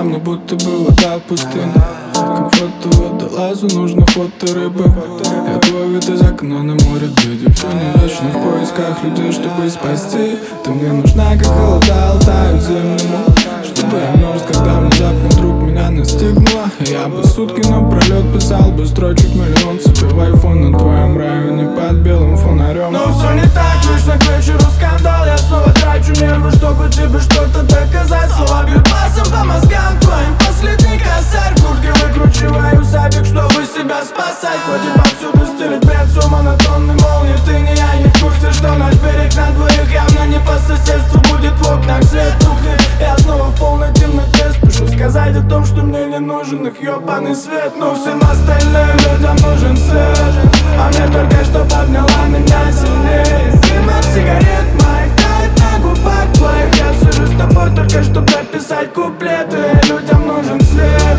мне будто бы вода в пустыне. Как фото водолазу нужно фото рыбы. Я твой вид из окна на море, где дельфины вечно в поисках людей, чтобы спасти. Ты мне нужна, как холода Алтаю зимнему, чтобы я мерз, когда внезапно вдруг меня настигнуло. Я бы сутки напролет писал бы строчек миллион себе в айфон на твоем районе под белым фонарем. Но все не так, вечно к вечеру скандал. Я снова трачу нервы, чтобы тебе что-то доказать. Слова бьют басом по мозгам твоим. Последний косарь в куртке выкручиваю сабик, чтобы себя спасать. Ходим повсюду, стелит бред, все монотонный молнии. Ты не я, не в курсе, что наш берег на двоих явно не по соседству будет в окнах свет тухнет. Я снова в полной темноте спешу сказать о том, что мне не нужен их ёбаный свет. Но всем остальным людям нужен свет, а мне только что подняла меня сильнее. Дым от сигарет моих тает на губах твоих. Я сижу с тобой только чтоб дописать куплеты. Людям нужен свет,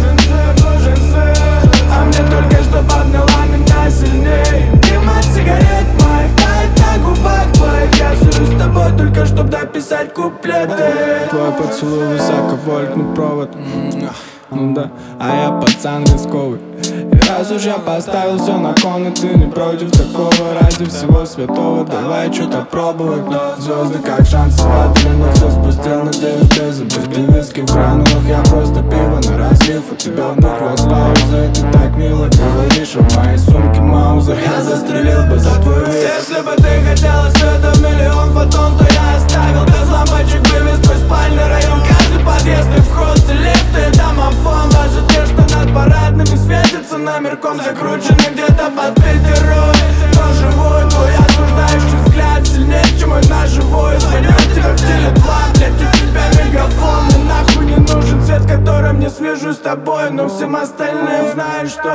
а мне только что подняла меня сильнее. Дым от сигарет моих тает на губах твоих. Я сижу с тобой только чтоб дописать куплеты. Твой поцелуй высоковольтный провод. Ну да, а я пацан рисковый. И раз уж я поставил все на кон, и ты не против такого, ради всего святого давай что-то пробовать. Звезды как шансы падали, но все спустил, надеюсь, без обиды. Виски в гранулах, я просто пиво на разлив. У тебя вдруг пауза, и ты так мило говоришь. В моей сумке маузер, я застрелил бы за твой вид. Если бы ты хотела света в миллион фотон, то я оставил без лампочек, вывез твой спальный район. Каждый подъезд и вход, лифты, домофон. Даже те, что над парадными светятся номерком, закручены где-то под Питером. Но живой твой осуждающий взгляд сильнее, чем мой ножевой. Звоню тебя в Теле2, блядь, у тебя мегафон. Мне нахуй не нужен свет, которым не свяжусь с тобой. Но всем остальным знаешь что?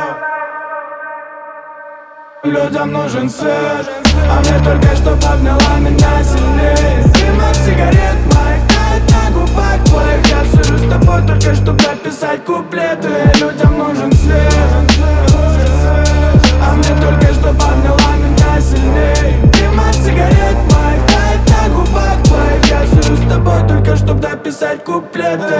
Людям нужен свет, а мне только что подняла меня сильнее. Дым от сигарет моих тает на губах твоих. Я сижу с тобой только чтоб дописать куплеты. Людям нужен свет, а мне только что подняла меня сильнее. Дым от сигарет моих тает на губах твоих. Я сижу с тобой только чтоб дописать куплеты.